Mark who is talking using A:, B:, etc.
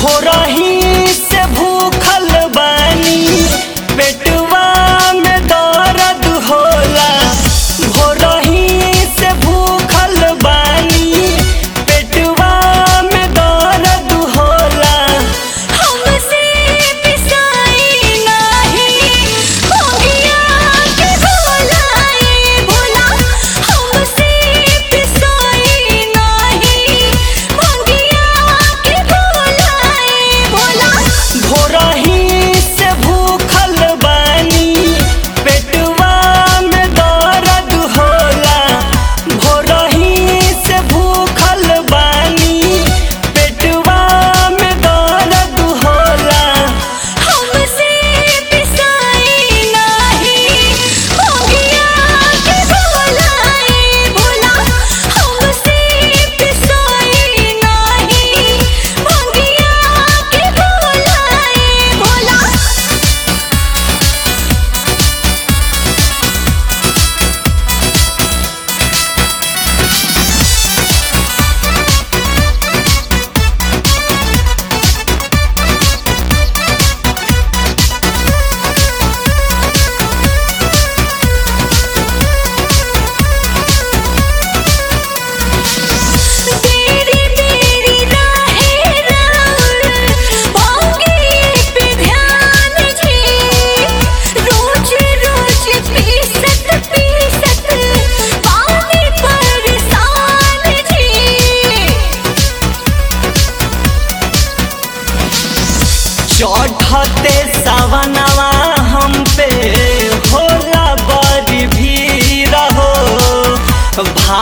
A: भोरही से भूखल बानी पेटवा में दर्द होला। भोरही से भूखल बानी पेटवा में दर्द होला।
B: हमसे पिसाई नाही होगिया के भोलाए भोला। हमसे पिसाई नाही होगिया के भोलाए भोला।
A: भोरही से भूखल बानी पेटवा में दर्द होला। भोरही से भूखल बानी पेटवा में दर्द होला।
B: हमसे पिसाई नाही होगिया के भोलाए भोला। हमसे पिसाई नाही होगिया के भोलाए भोला। तेरी तेरी राहें राउर होंगी पे ध्यान जी। रोज रोज पीसत पीसत पानी परेशान जी।
A: चढ़ते सवनवा हम पे होला बड़ी भीड़ हो।